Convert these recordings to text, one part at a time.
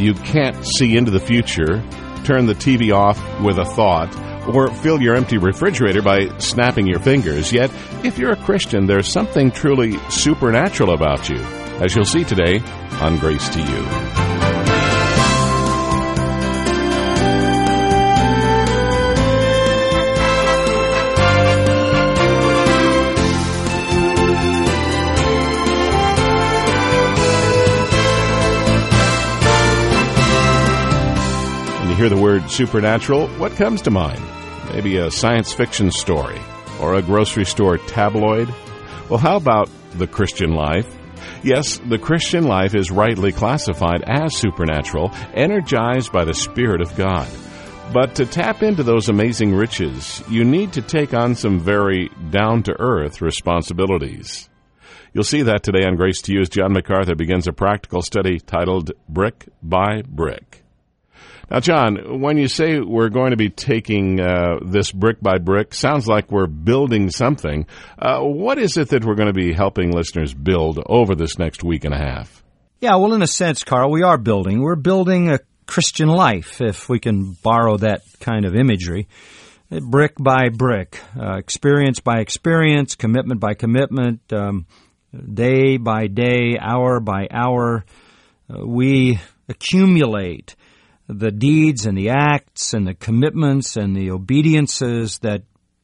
you can't see into the future, turn the TV off with a thought, or fill your empty refrigerator by snapping your fingers. Yet, if you're a Christian, there's something truly supernatural about you, as you'll see today on Grace to You. When you hear the word supernatural, what comes to mind? Maybe a science fiction story or a grocery store tabloid? Well, how about the Christian life? Yes, the Christian life is rightly classified as supernatural, energized by the Spirit of God. But to tap into those amazing riches, you need to take on some very down-to-earth responsibilities. You'll see that today on Grace to You as John MacArthur begins a practical study titled Brick by Brick. Now, John, when you say we're going to be taking this brick by brick, sounds like we're building something. What is it that we're going to be helping listeners build over this next week and a half? Yeah, well, in a sense, Carl, we are building. We're building a Christian life, if we can borrow that kind of imagery. Brick by brick, experience by experience, commitment by commitment, day by day, hour by hour. We accumulate the deeds and the acts and the commitments and the obediences that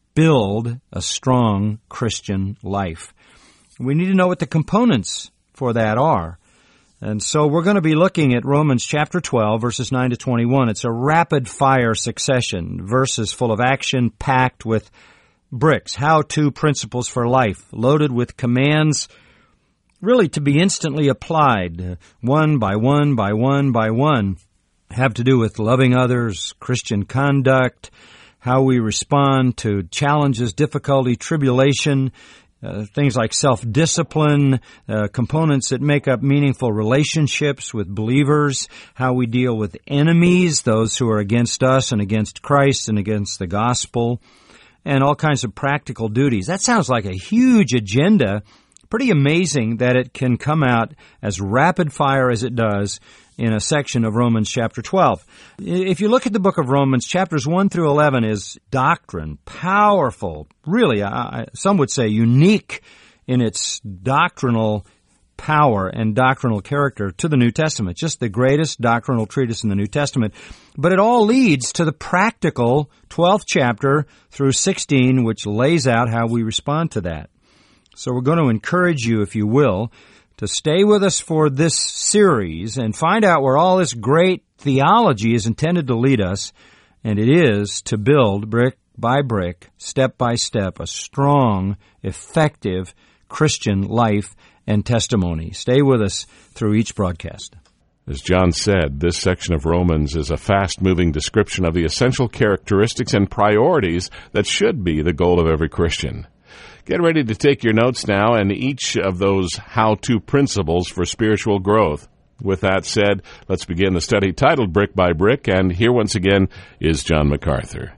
build a strong Christian life. We need to know what the components for that are. And so we're going to be looking at Romans chapter 12, verses 9 to 21. It's a rapid-fire succession, verses full of action, packed with bricks, how-to principles for life, loaded with commands really to be instantly applied, one by one by one by one. Have to do with loving others, Christian conduct, how we respond to challenges, difficulty, tribulation, things like self-discipline, components that make up meaningful relationships with believers, how we deal with enemies, those who are against us and against Christ and against the gospel, and all kinds of practical duties. That sounds like a huge agenda. Pretty amazing that it can come out as rapid fire as it does in a section of Romans chapter 12. If you look at the book of Romans, chapters 1 through 11 is doctrine, powerful, really, some would say unique in its doctrinal power and doctrinal character to the New Testament, just the greatest doctrinal treatise in the New Testament. But it all leads to the practical 12th chapter through 16, which lays out how we respond to that. So we're going to encourage you, if you will, to stay with us for this series and find out where all this great theology is intended to lead us, and it is to build brick by brick, step by step, a strong, effective Christian life and testimony. Stay with us through each broadcast. As John said, this section of Romans is a fast-moving description of the essential characteristics and priorities that should be the goal of every Christian. Get ready to take your notes now and each of those how-to principles for spiritual growth. With that said, let's begin the study titled Brick by Brick, and here once again is John MacArthur.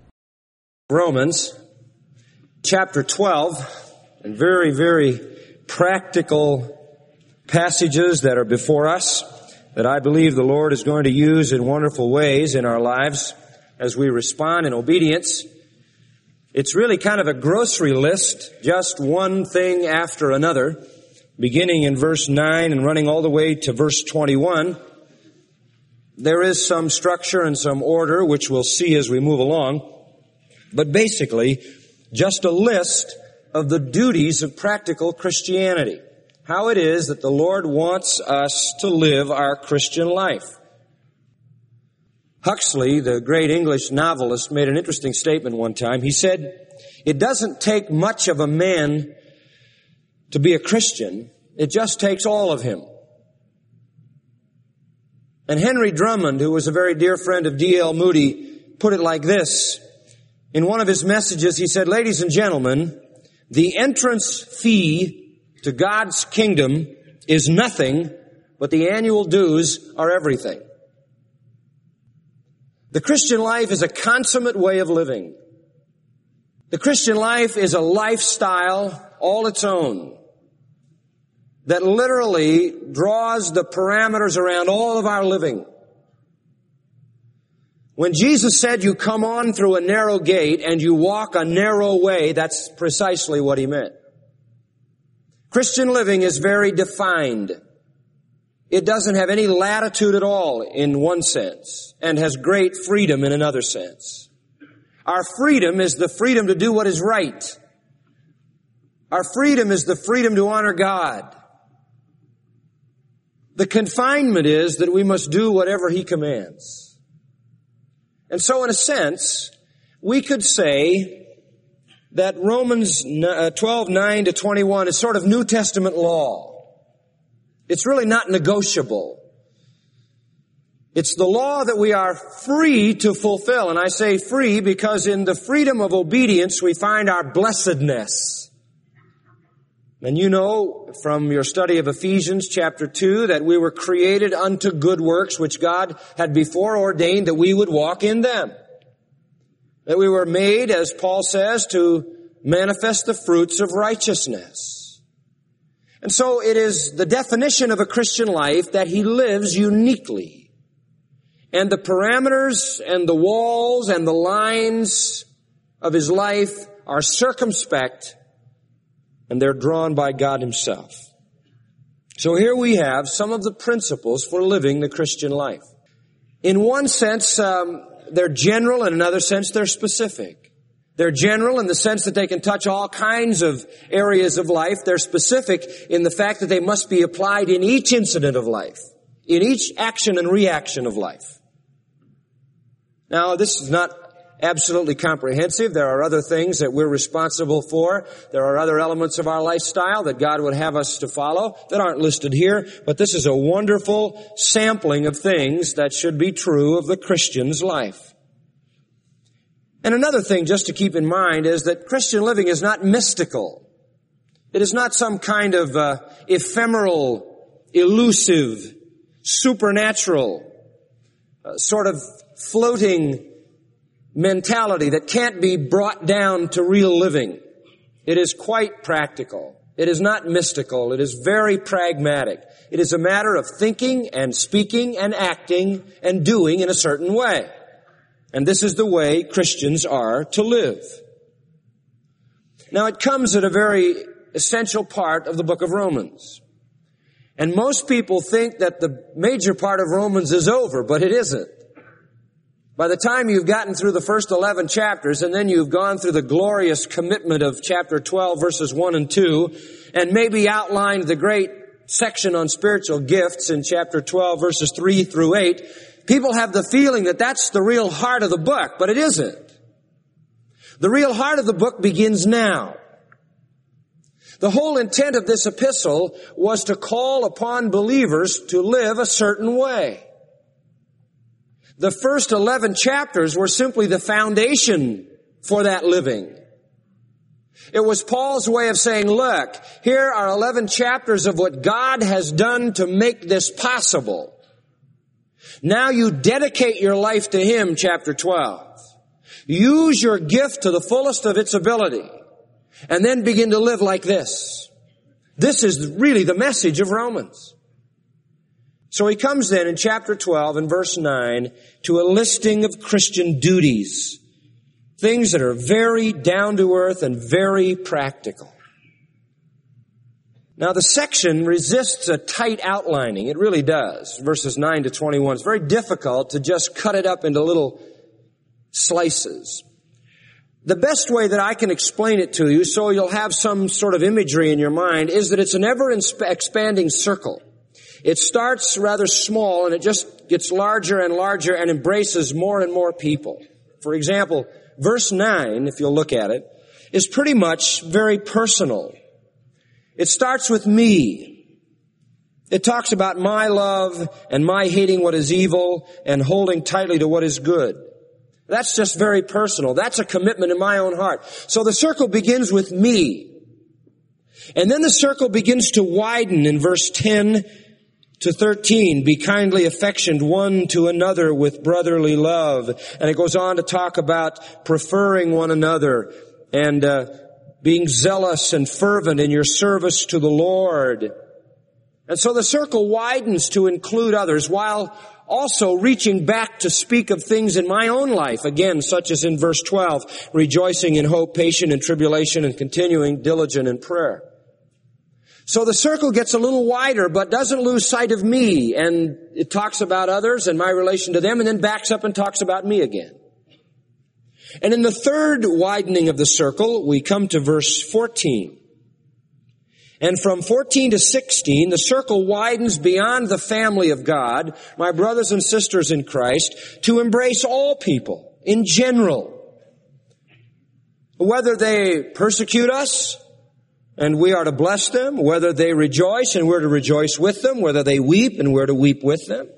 Romans chapter 12, and very, very practical passages that are before us that I believe the Lord is going to use in wonderful ways in our lives as we respond in obedience. It's really kind of a grocery list, just one thing after another, beginning in verse 9 and running all the way to verse 21. There is some structure and some order, which we'll see as we move along. But basically, just a list of the duties of practical Christianity. How it is that the Lord wants us to live our Christian life. Huxley, the great English novelist, made an interesting statement one time. He said, "It doesn't take much of a man to be a Christian. It just takes all of him." And Henry Drummond, who was a very dear friend of D.L. Moody, put it like this. In one of his messages, he said, "Ladies and gentlemen, the entrance fee to God's kingdom is nothing, but the annual dues are everything." The Christian life is a consummate way of living. The Christian life is a lifestyle all its own that literally draws the parameters around all of our living. When Jesus said you come on through a narrow gate and you walk a narrow way, that's precisely what he meant. Christian living is very defined. It doesn't have any latitude at all in one sense and has great freedom in another sense. Our freedom is the freedom to do what is right. Our freedom is the freedom to honor God. The confinement is that we must do whatever he commands. And so in a sense, we could say that Romans 12:9-21 is sort of New Testament law. It's really not negotiable. It's the law that we are free to fulfill. And I say free because in the freedom of obedience we find our blessedness. And you know from your study of Ephesians chapter 2 that we were created unto good works which God had before ordained that we would walk in them. That we were made, as Paul says, to manifest the fruits of righteousness. And so it is the definition of a Christian life that he lives uniquely. And the parameters and the walls and the lines of his life are circumspect, and they're drawn by God himself. So here we have some of the principles for living the Christian life. In one sense, they're general. In another sense, they're specific. They're general in the sense that they can touch all kinds of areas of life. They're specific in the fact that they must be applied in each incident of life, in each action and reaction of life. Now, this is not absolutely comprehensive. There are other things that we're responsible for. There are other elements of our lifestyle that God would have us to follow that aren't listed here, but this is a wonderful sampling of things that should be true of the Christian's life. And another thing just to keep in mind is that Christian living is not mystical. It is not some kind of ephemeral, elusive, supernatural, sort of floating mentality that can't be brought down to real living. It is quite practical. It is not mystical. It is very pragmatic. It is a matter of thinking and speaking and acting and doing in a certain way. And this is the way Christians are to live. Now it comes at a very essential part of the book of Romans. And most people think that the major part of Romans is over, but it isn't. By the time you've gotten through the first 11 chapters, and then you've gone through the glorious commitment of chapter 12, verses 1 and 2, and maybe outlined the great section on spiritual gifts in chapter 12, verses 3 through 8, people have the feeling that that's the real heart of the book, but it isn't. The real heart of the book begins now. The whole intent of this epistle was to call upon believers to live a certain way. The first 11 chapters were simply the foundation for that living. It was Paul's way of saying, look, here are 11 chapters of what God has done to make this possible. Now you dedicate your life to Him, chapter 12. Use your gift to the fullest of its ability, and then begin to live like this. This is really the message of Romans. So he comes then in chapter 12 and verse 9 to a listing of Christian duties. Things that are very down to earth and very practical. Now the section resists a tight outlining. It really does. Verses 9 to 21. It's very difficult to just cut it up into little slices. The best way that I can explain it to you so you'll have some sort of imagery in your mind is that it's an ever-expanding circle. It starts rather small and it just gets larger and larger and embraces more and more people. For example, verse 9, if you'll look at it, is pretty much very personal. It starts with me. It talks about my love and my hating what is evil and holding tightly to what is good. That's just very personal. That's a commitment in my own heart. So the circle begins with me. And then the circle begins to widen in verse 10 to 13, be kindly affectioned one to another with brotherly love. And it goes on to talk about preferring one another and being zealous and fervent in your service to the Lord. And so the circle widens to include others while also reaching back to speak of things in my own life, again, such as in verse 12, rejoicing in hope, patient in tribulation, and continuing diligent in prayer. So the circle gets a little wider, but doesn't lose sight of me, and it talks about others and my relation to them, and then backs up and talks about me again. And in the third widening of the circle, we come to verse 14. And from 14 to 16, the circle widens beyond the family of God, my brothers and sisters in Christ, to embrace all people in general. Whether they persecute us, and we are to bless them, whether they rejoice, and we're to rejoice with them, whether they weep, and we're to weep with them.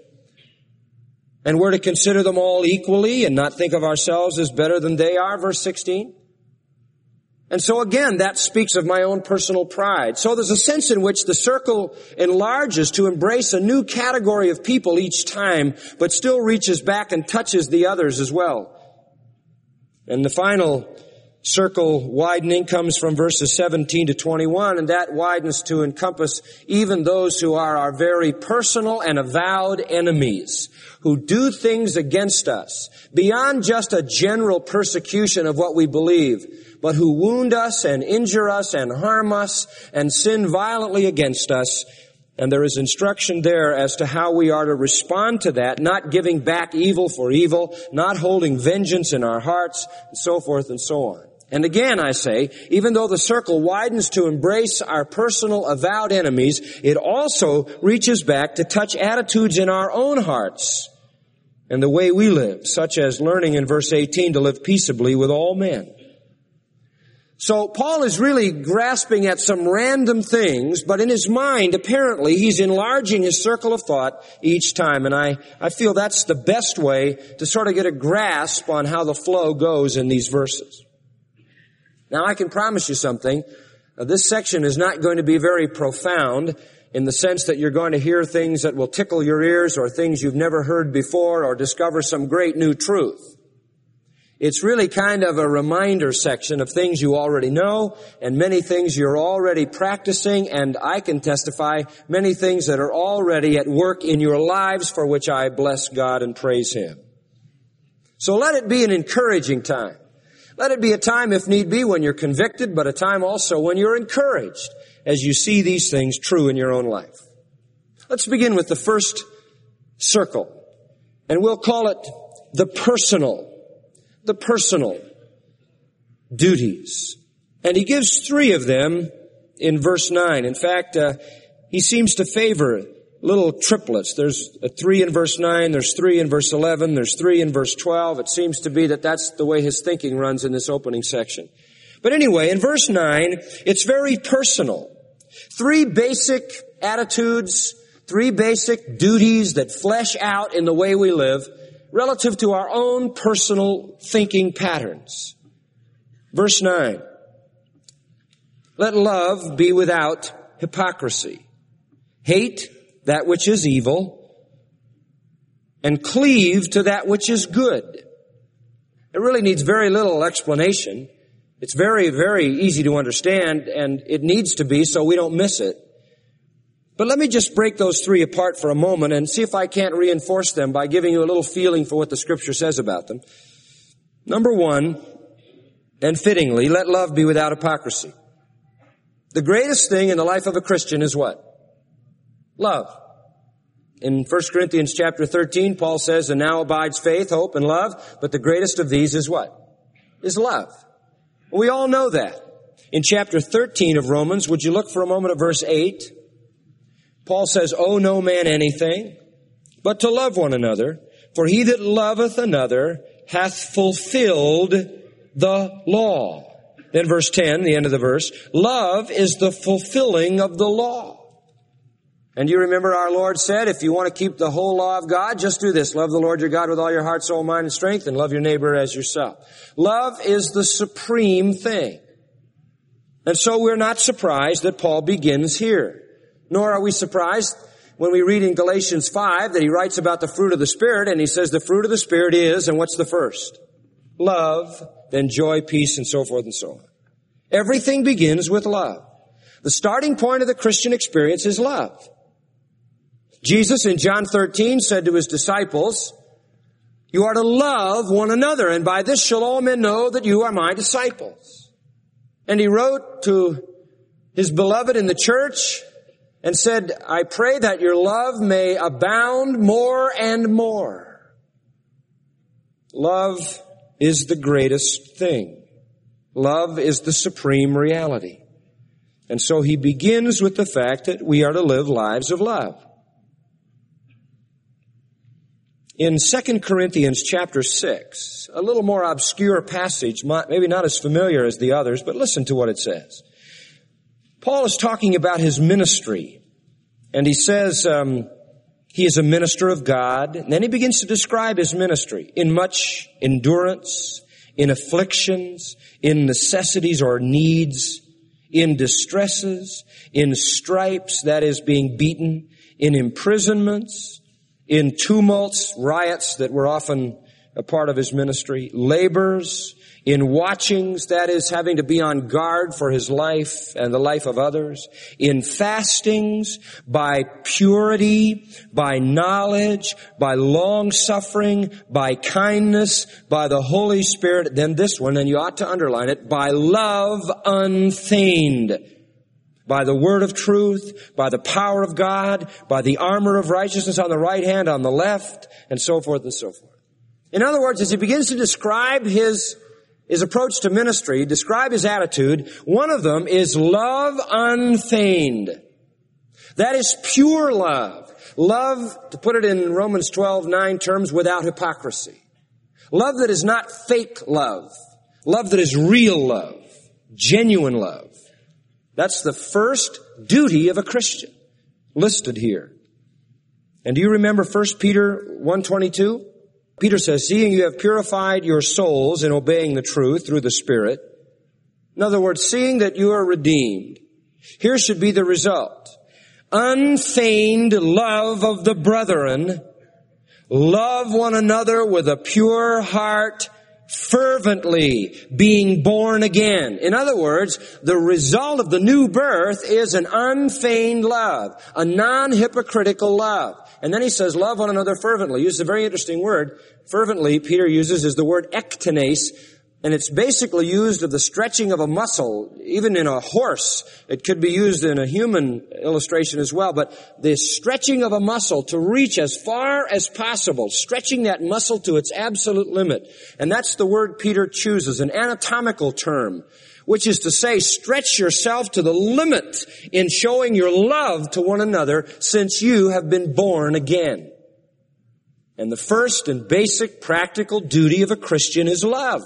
And we're to consider them all equally and not think of ourselves as better than they are, verse 16. And so again, that speaks of my own personal pride. So there's a sense in which the circle enlarges to embrace a new category of people each time, but still reaches back and touches the others as well. And the final circle widening comes from verses 17 to 21, and that widens to encompass even those who are our very personal and avowed enemies, who do things against us, beyond just a general persecution of what we believe, but who wound us and injure us and harm us and sin violently against us. And there is instruction there as to how we are to respond to that, not giving back evil for evil, not holding vengeance in our hearts, and so forth and so on. And again, I say, even though the circle widens to embrace our personal avowed enemies, it also reaches back to touch attitudes in our own hearts and the way we live, such as learning in verse 18 to live peaceably with all men. So Paul is really grasping at some random things, but in his mind, apparently, he's enlarging his circle of thought each time. And I feel that's the best way to sort of get a grasp on how the flow goes in these verses. Now, I can promise you something. This section is not going to be very profound in the sense that you're going to hear things that will tickle your ears or things you've never heard before or discover some great new truth. It's really kind of a reminder section of things you already know and many things you're already practicing, and I can testify many things that are already at work in your lives for which I bless God and praise Him. So let it be an encouraging time. Let it be a time, if need be, when you're convicted, but a time also when you're encouraged as you see these things true in your own life. Let's begin with the first circle, and we'll call it the personal duties. And he gives 3 of them in verse 9. In fact, he seems to favor little triplets. There's a 3 in verse 9, there's 3 in verse 11, there's 3 in verse 12. It seems to be that that's the way his thinking runs in this opening section. But anyway, in verse 9, it's very personal. 3 basic attitudes, 3 basic duties that flesh out in the way we live relative to our own personal thinking patterns. Verse 9, let love be without hypocrisy. Hate that which is evil, and cleave to that which is good. It really needs very little explanation. It's very, very easy to understand, and it needs to be so we don't miss it. But let me just break those 3 apart for a moment and see if I can't reinforce them by giving you a little feeling for what the Scripture says about them. Number 1, and fittingly, let love be without hypocrisy. The greatest thing in the life of a Christian is what? Love. In 1 Corinthians chapter 13, Paul says, and now abides faith, hope, and love, but the greatest of these is what? Is love. We all know that. In chapter 13 of Romans, would you look for a moment at verse 8? Paul says, owe no man anything, but to love one another, for he that loveth another hath fulfilled the law. Then verse 10, the end of the verse, love is the fulfilling of the law. And you remember our Lord said, if you want to keep the whole law of God, just do this. Love the Lord your God with all your heart, soul, mind, and strength, and love your neighbor as yourself. Love is the supreme thing. And so we're not surprised that Paul begins here. Nor are we surprised when we read in Galatians 5 that he writes about the fruit of the Spirit, and he says the fruit of the Spirit is, and what's the first? Love, then joy, peace, and so forth and so on. Everything begins with love. The starting point of the Christian experience is love. Jesus in John 13 said to his disciples, "You are to love one another, and by this shall all men know that you are my disciples." And he wrote to his beloved in the church and said, "I pray that your love may abound more and more." Love is the greatest thing. Love is the supreme reality. And so he begins with the fact that we are to live lives of love. In 2 Corinthians chapter 6, a little more obscure passage, maybe not as familiar as the others, but listen to what it says. Paul is talking about his ministry, and he says he is a minister of God, and then he begins to describe his ministry in much endurance, in afflictions, in necessities or needs, in distresses, in stripes, that is being beaten, in imprisonments, in tumults, riots that were often a part of his ministry, labors, in watchings, that is having to be on guard for his life and the life of others, in fastings, by purity, by knowledge, by long-suffering, by kindness, by the Holy Spirit, then this one, and you ought to underline it, by love unfeigned, by the word of truth, by the power of God, by the armor of righteousness on the right hand, on the left, and so forth and so forth. In other words, as he begins to describe his approach to ministry, describe his attitude, one of them is love unfeigned. That is pure love. Love, to put it in Romans 12:9 terms, without hypocrisy. Love that is not fake love. Love that is real love. Genuine love. That's the first duty of a Christian, listed here. And do you remember 1 Peter 1:22? Peter says, "Seeing you have purified your souls in obeying the truth through the Spirit." In other words, seeing that you are redeemed. Here should be the result. Unfeigned love of the brethren. Love one another with a pure heart, fervently, being born again. In other words, the result of the new birth is an unfeigned love, a non-hypocritical love. And then he says, love one another fervently. He uses a very interesting word. Fervently, Peter uses, is the word ektenes, and it's basically used of the stretching of a muscle, even in a horse. It could be used in a human illustration as well, but the stretching of a muscle to reach as far as possible, stretching that muscle to its absolute limit. And that's the word Peter chooses, an anatomical term, which is to say, stretch yourself to the limit in showing your love to one another since you have been born again. And the first and basic practical duty of a Christian is love.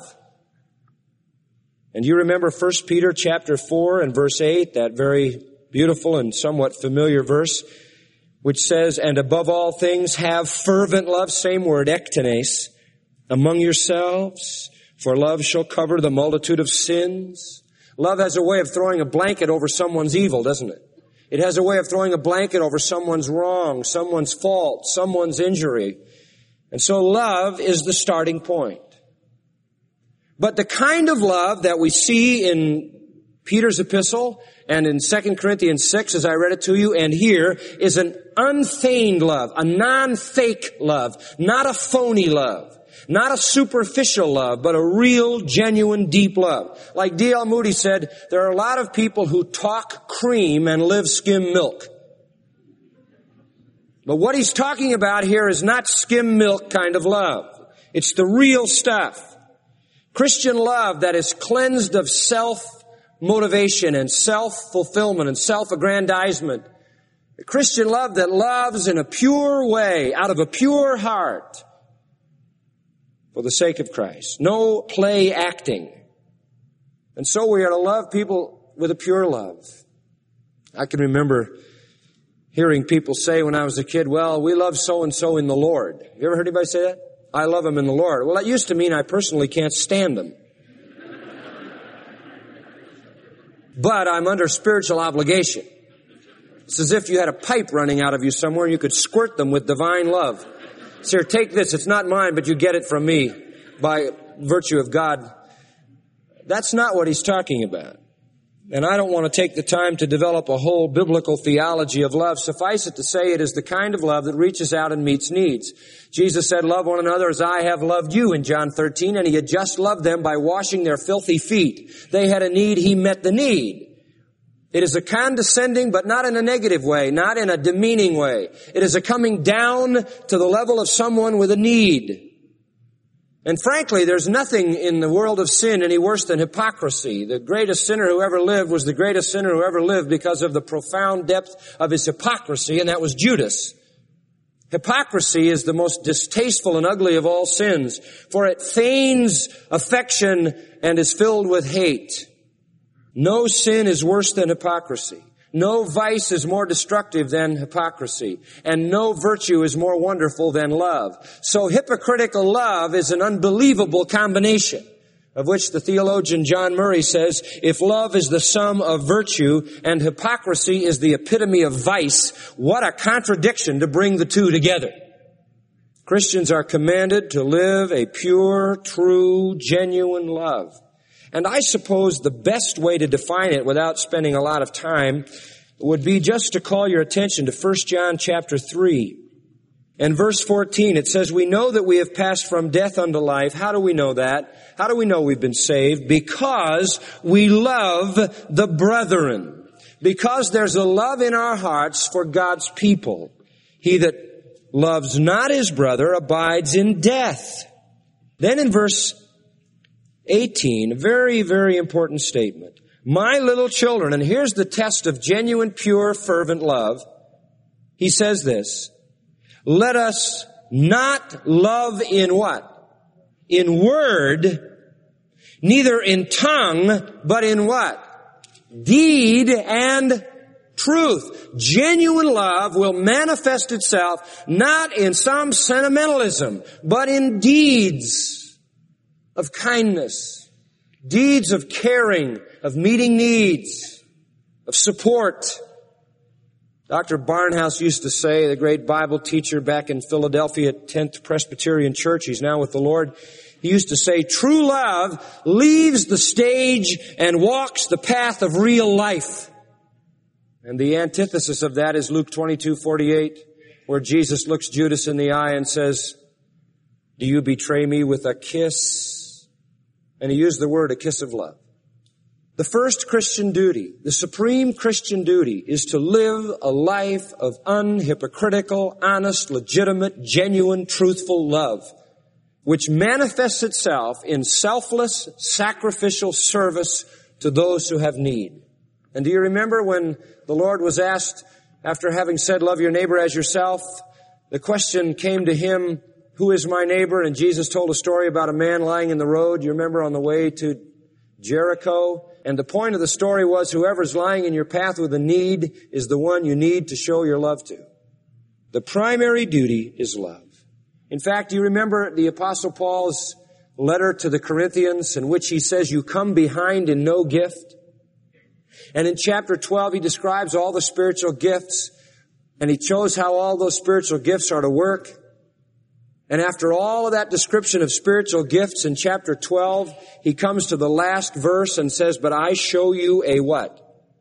And you remember 1 Peter chapter 4 and verse 8, that very beautiful and somewhat familiar verse, which says, "And above all things have fervent love," same word, ektenes, "among yourselves, for love shall cover the multitude of sins." Love has a way of throwing a blanket over someone's evil, doesn't it? It has a way of throwing a blanket over someone's wrong, someone's fault, someone's injury. And so love is the starting point. But the kind of love that we see in Peter's epistle and in 2 Corinthians 6, as I read it to you, and here, is an unfeigned love, a non-fake love, not a phony love, not a superficial love, but a real, genuine, deep love. Like D.L. Moody said, there are a lot of people who talk cream and live skim milk. But what he's talking about here is not skim milk kind of love. It's the real stuff. Christian love that is cleansed of self-motivation and self-fulfillment and self-aggrandizement. A Christian love that loves in a pure way, out of a pure heart, for the sake of Christ. No play acting. And so we are to love people with a pure love. I can remember hearing people say when I was a kid, well, we love so-and-so in the Lord. You ever heard anybody say that? I love him in the Lord. Well, that used to mean I personally can't stand them. But I'm under spiritual obligation. It's as if you had a pipe running out of you somewhere and you could squirt them with divine love. So here, take this. It's not mine, but you get it from me by virtue of God. That's not what he's talking about. And I don't want to take the time to develop a whole biblical theology of love. Suffice it to say, it is the kind of love that reaches out and meets needs. Jesus said, love one another as I have loved you in John 13, and He had just loved them by washing their filthy feet. They had a need, He met the need. It is a condescending, but not in a negative way, not in a demeaning way. It is a coming down to the level of someone with a need. And frankly, there's nothing in the world of sin any worse than hypocrisy. The greatest sinner who ever lived was the greatest sinner who ever lived because of the profound depth of his hypocrisy, and that was Judas. Hypocrisy is the most distasteful and ugly of all sins, for it feigns affection and is filled with hate. No sin is worse than hypocrisy. No vice is more destructive than hypocrisy. And no virtue is more wonderful than love. So hypocritical love is an unbelievable combination, of which the theologian John Murray says, if love is the sum of virtue and hypocrisy is the epitome of vice, what a contradiction to bring the two together. Christians are commanded to live a pure, true, genuine love. And I suppose the best way to define it without spending a lot of time would be just to call your attention to 1 John chapter 3 and verse 14. It says, we know that we have passed from death unto life. How do we know that? How do we know we've been saved? Because we love the brethren. Because there's a love in our hearts for God's people. He that loves not his brother abides in death. Then in verse 18, a very, very important statement. My little children, and here's the test of genuine, pure, fervent love. He says this, let us not love in what? In word, neither in tongue, but in what? Deed and truth. Genuine love will manifest itself not in some sentimentalism, but in deeds of kindness, deeds of caring, of meeting needs, of support. Dr. Barnhouse used to say, the great Bible teacher back in Philadelphia at 10th Presbyterian Church, he's now with the Lord, he used to say, true love leaves the stage and walks the path of real life. And the antithesis of that is Luke 22:48, where Jesus looks Judas in the eye and says, do you betray me with a kiss? And he used the word, a kiss of love. The first Christian duty, the supreme Christian duty, is to live a life of unhypocritical, honest, legitimate, genuine, truthful love, which manifests itself in selfless, sacrificial service to those who have need. And do you remember when the Lord was asked, after having said, love your neighbor as yourself, the question came to him, who is my neighbor? And Jesus told a story about a man lying in the road, you remember, on the way to Jericho. And the point of the story was, whoever's lying in your path with a need is the one you need to show your love to. The primary duty is love. In fact, do you remember the Apostle Paul's letter to the Corinthians in which he says, you come behind in no gift? And in chapter 12, he describes all the spiritual gifts, and he shows how all those spiritual gifts are to work. And after all of that description of spiritual gifts in chapter 12, he comes to the last verse and says, but I show you a what?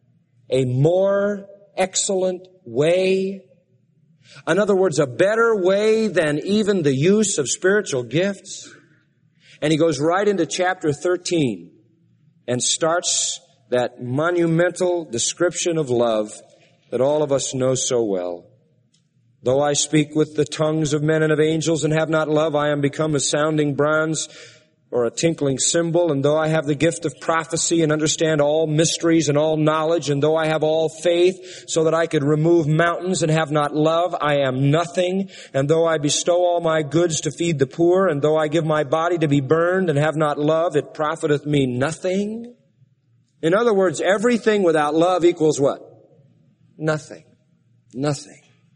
A more excellent way. In other words, a better way than even the use of spiritual gifts. And he goes right into chapter 13 and starts that monumental description of love that all of us know so well. Though I speak with the tongues of men and of angels and have not love, I am become a sounding bronze or a tinkling cymbal. And though I have the gift of prophecy and understand all mysteries and all knowledge, and though I have all faith so that I could remove mountains and have not love, I am nothing. And though I bestow all my goods to feed the poor, and though I give my body to be burned and have not love, it profiteth me nothing. In other words, everything without love equals what? Nothing. Nothing.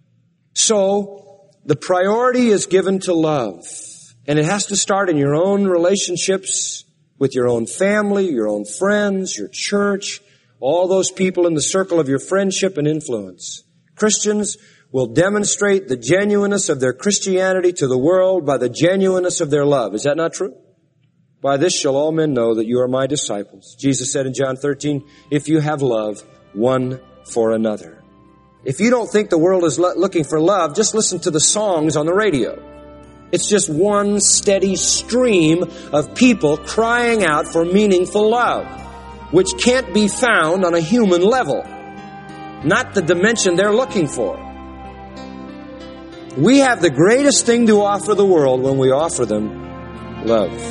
So, the priority is given to love. And it has to start in your own relationships with your own family, your own friends, your church, all those people in the circle of your friendship and influence. Christians will demonstrate the genuineness of their Christianity to the world by the genuineness of their love. Is that not true? By this shall all men know that you are my disciples. Jesus said in John 13, if you have love one for another. If you don't think the world is looking for love, just listen to the songs on the radio. It's just one steady stream of people crying out for meaningful love, which can't be found on a human level, not the dimension they're looking for. We have the greatest thing to offer the world when we offer them love.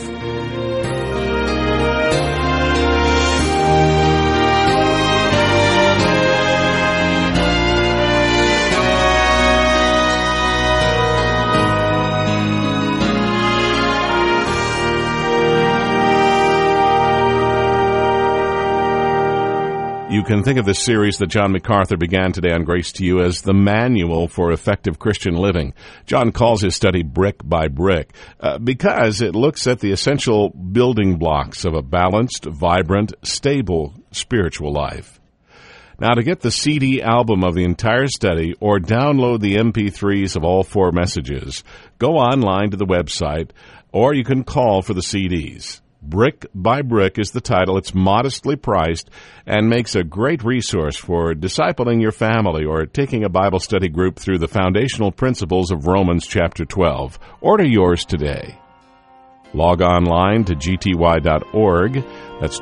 You can think of this series that John MacArthur began today on Grace to You as the manual for effective Christian living. John calls his study Brick by Brick because it looks at the essential building blocks of a balanced, vibrant, stable spiritual life. Now, to get the CD album of the entire study or download the MP3s of all 4 messages, go online to the website or you can call for the CDs. Brick by Brick is the title. It's modestly priced and makes a great resource for discipling your family or taking a Bible study group through the foundational principles of Romans chapter 12. Order yours today. Log online to gty.org, that's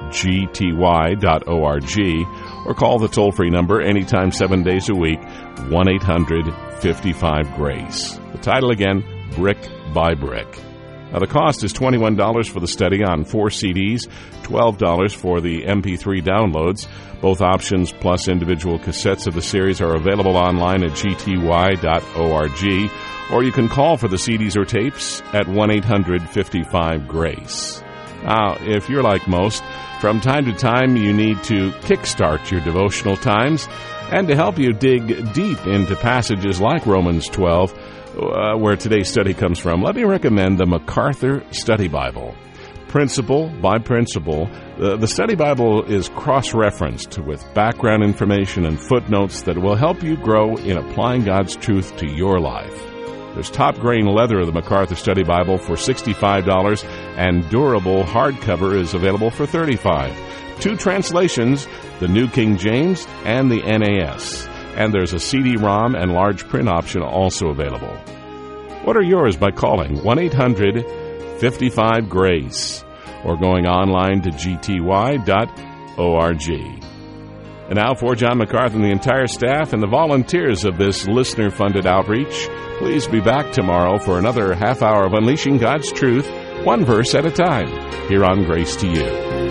gty.org, or call the toll-free number anytime 7 days a week, 1-800-55-GRACE. The title again, Brick by Brick. Now, the cost is $21 for the study on 4 CDs, $12 for the MP3 downloads. Both options plus individual cassettes of the series are available online at gty.org, or you can call for the CDs or tapes at 1-800-55-GRACE. Now, if you're like most, from time to time you need to kickstart your devotional times, and to help you dig deep into passages like Romans 12, where today's study comes from, let me recommend the MacArthur Study Bible. Principle by principle, the Study Bible is cross-referenced with background information and footnotes that will help you grow in applying God's truth to your life. There's top-grain leather of the MacArthur Study Bible for $65, and durable hardcover is available for $35. 2 translations, the New King James and the NAS. And there's a CD-ROM and large print option also available. Order yours by calling 1-800-55-GRACE or going online to gty.org. And now for John MacArthur and the entire staff and the volunteers of this listener-funded outreach, please be back tomorrow for another half hour of Unleashing God's Truth, one verse at a time, here on Grace to You.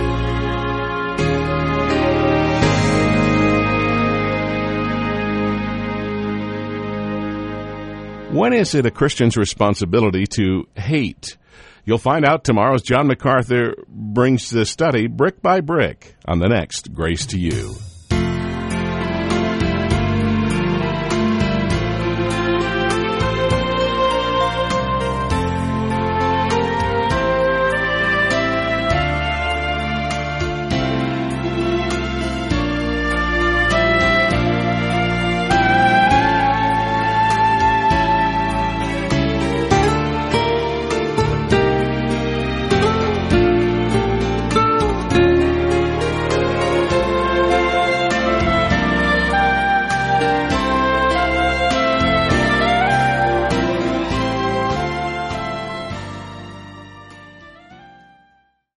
When is it a Christian's responsibility to hate? You'll find out tomorrow as John MacArthur brings the study brick by brick on the next Grace to You.